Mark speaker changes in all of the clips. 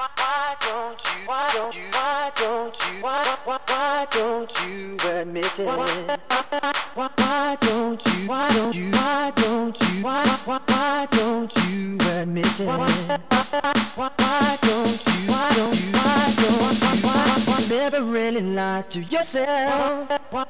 Speaker 1: why don't you admit it? Why don't you admit it? Why don't you never really lie to yourself?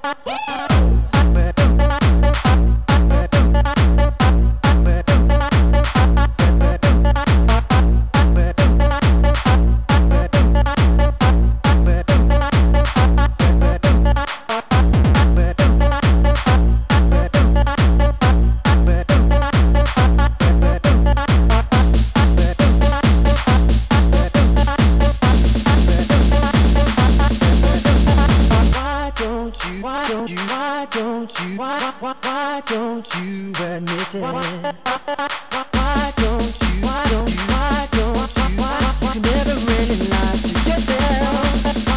Speaker 1: Why don't you admit it? Why don't you never really lie to yourself?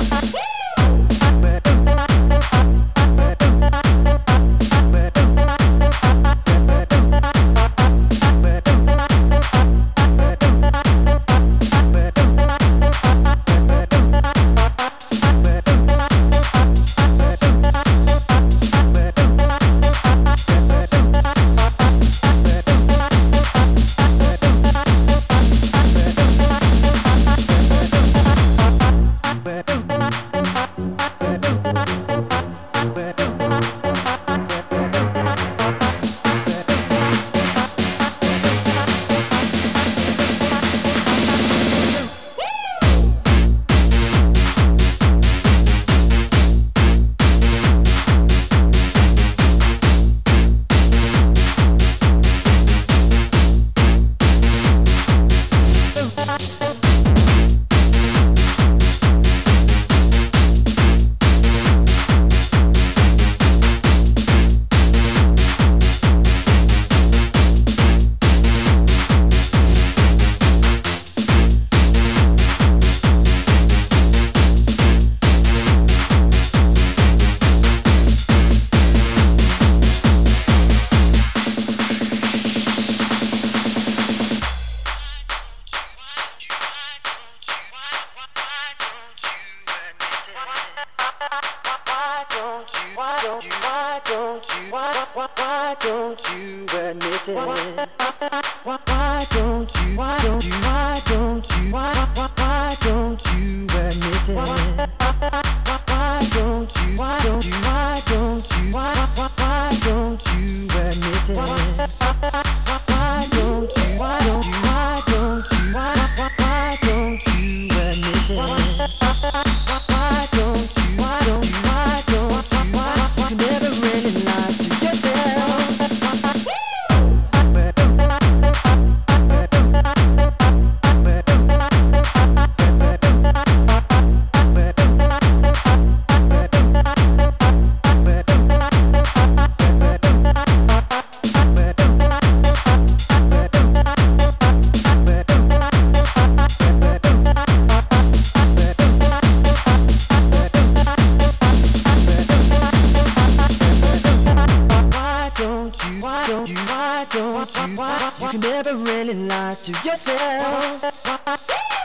Speaker 1: Why don't you admit it? Why don't you admit it? Why don't you admit it? Why don't you never really lie to yourself? You can never really lie to yourself.